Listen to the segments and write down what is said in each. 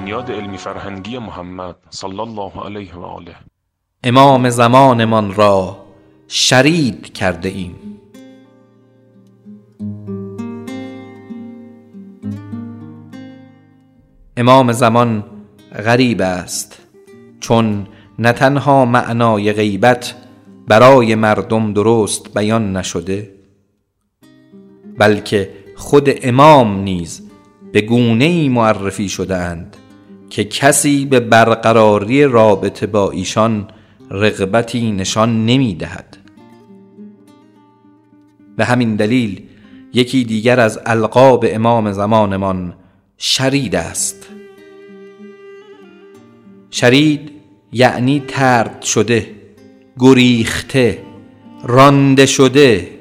بنیاد علمی فرهنگی محمد صلی الله علیه و آله. امام زمانمان را شرید کرده ایم. امام زمان غریب است، چون نه تنها معنای غیبت برای مردم درست بیان نشده، بلکه خود امام نیز به گونه‌ای معرفی شده‌اند که کسی به برقراری رابطه با ایشان رغبتی نشان نمی دهد. به همین دلیل یکی دیگر از القاب امام زمانمان شرید است. شرید یعنی طرد شده، گریخته، رانده شده.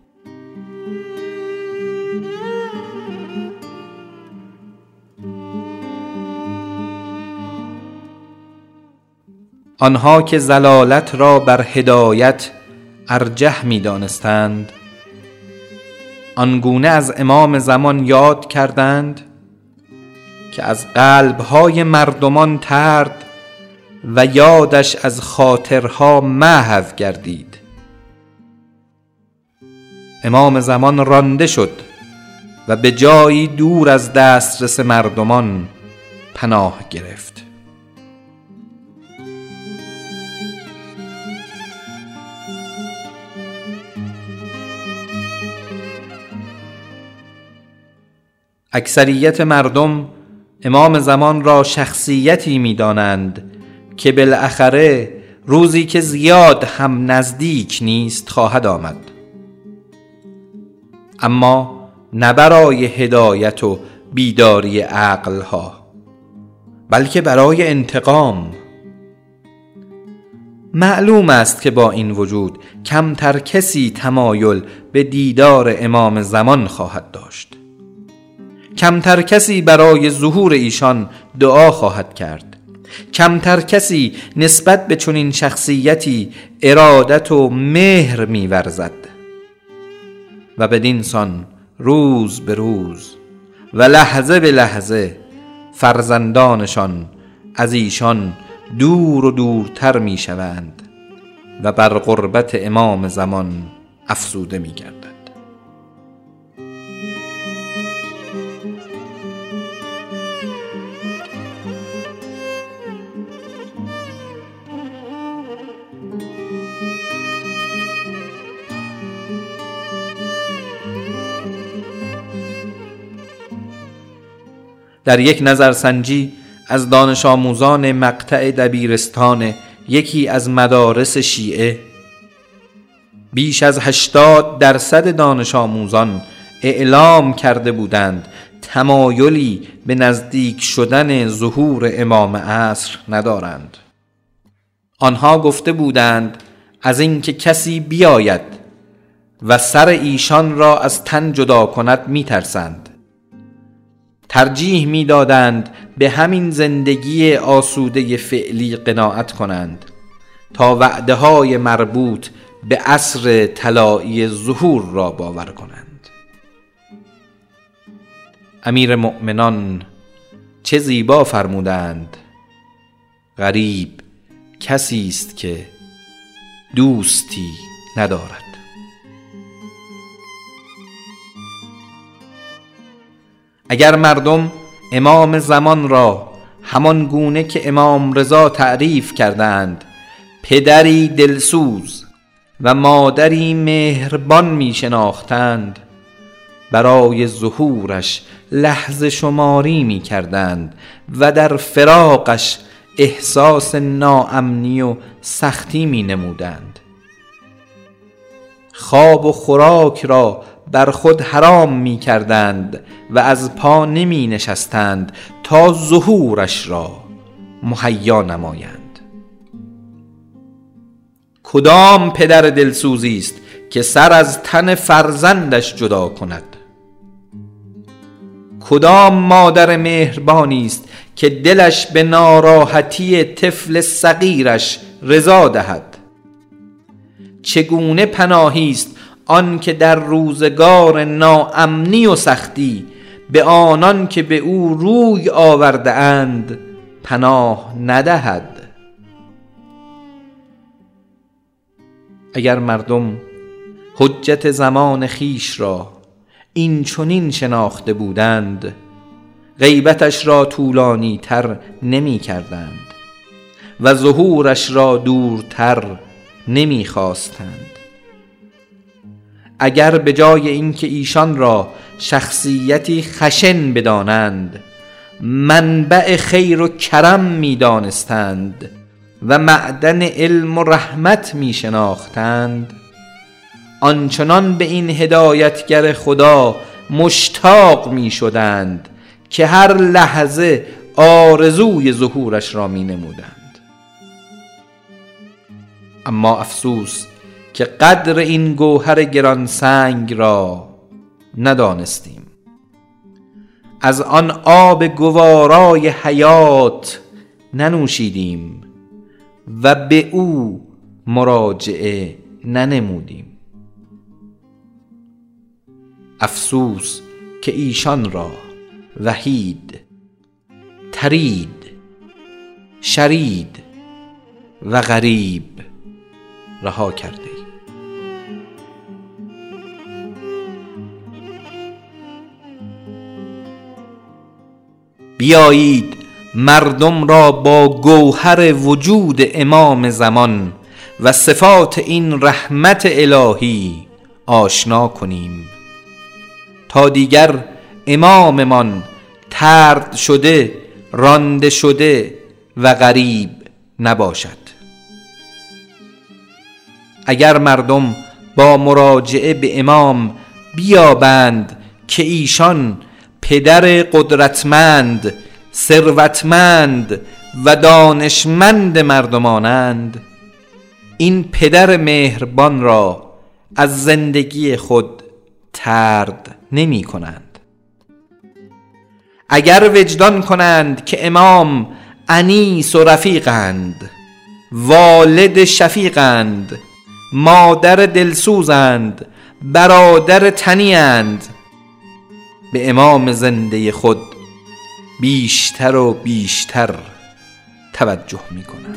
آنها که ضلالت را بر هدایت ارجح می دانستند، آنگونه از امام زمان یاد کردند که از قلبهای مردمان طرد و یادش از خاطرها محو گردید. امام زمان رانده شد و به جایی دور از دسترس مردمان پناه گرفت. اکثریت مردم امام زمان را شخصیتی می دانند که بالاخره روزی که زیاد هم نزدیک نیست خواهد آمد، اما نه برای هدایت و بیداری عقلها، بلکه برای انتقام. معلوم است که با این وجود کمتر کسی تمایل به دیدار امام زمان خواهد داشت، کمتر کسی برای ظهور ایشان دعا خواهد کرد، کمتر کسی نسبت به چنین شخصیتی ارادت و مهر می‌ورزد و بدین سان روز به روز و لحظه به لحظه فرزندانشان از ایشان دور و دورتر می‌شوند و بر غربت امام زمان افزوده می‌گردند. در یک نظرسنجی از دانش آموزان مقطع دبیرستان یکی از مدارس شیعه، بیش از 80% دانش آموزان اعلام کرده بودند تمایلی به نزدیک شدن ظهور امام عصر ندارند. آنها گفته بودند از اینکه کسی بیاید و سر ایشان را از تن جدا کند می‌ترسند. ترجیح می‌دادند به همین زندگی آسوده فعلی قناعت کنند تا وعده‌های مربوط به عصر طلایی ظهور را باور کنند. امیر مؤمنان چه زیبا فرمودند: غریب کسی است که دوستی ندارد. اگر مردم امام زمان را همان گونه که امام رضا تعریف کردند، پدری دلسوز و مادری مهربان می شناختند، برای ظهورش لحظه شماری می کردند و در فراقش احساس ناامنی و سختی می نمودند. خواب و خوراک را بر خود حرام می کردند و از پا نمی نشستند تا ظهورش را مهیا نمایند. کدام پدر دلسوزی است که سر از تن فرزندش جدا کند؟ کدام مادر مهربانی است که دلش به ناراحتی طفل صغیرش رضا دهد؟ چگونه پناهی است آن که در روزگار ناامنی و سختی به آنان که به او روی آورده اند پناه ندهد. اگر مردم حجت زمان خیش را این چنین شناخته بودند، غیبتش را طولانی تر نمی کردند و ظهورش را دورتر نمی خواستند. اگر به جای اینکه ایشان را شخصیتی خشن بدانند، منبع خیر و کرم می دانستند و معدن علم و رحمت می شناختند، آنچنان به این هدایتگر خدا مشتاق می شدند که هر لحظه آرزوی ظهورش را می نمودند. اما افسوس که قدر این گوهر گران سنگ را ندانستیم. از آن آب گوارای حیات ننوشیدیم و به او مراجعه ننمودیم. افسوس که ایشان را وحید، ترید، شرید و غریب رها کرده. بیایید مردم را با گوهر وجود امام زمان و صفات این رحمت الهی آشنا کنیم تا دیگر اماممان طرد شده، رانده شده و غریب نباشد. اگر مردم با مراجعه به امام بیابند که ایشان پدر قدرتمند، ثروتمند و دانشمند مردمانند، این پدر مهربان را از زندگی خود طرد نمی کنند. اگر وجدان کنند که امام انیس و رفیقند، والد شفیقند، مادر دلسوزند، برادر تنیند، به امام زنده خود بیشتر و بیشتر توجه می کنند.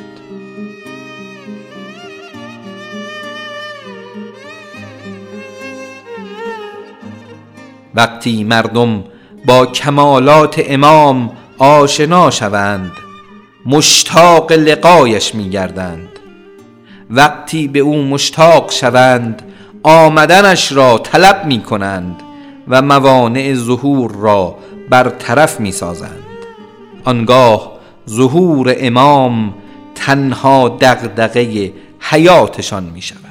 وقتی مردم با کمالات امام آشنا شوند، مشتاق لقایش می گردند. وقتی به او مشتاق شوند، آمدنش را طلب می کنند و موانع ظهور را برطرف می سازند. آنگاه ظهور امام تنها دغدغه حیاتشان می شود.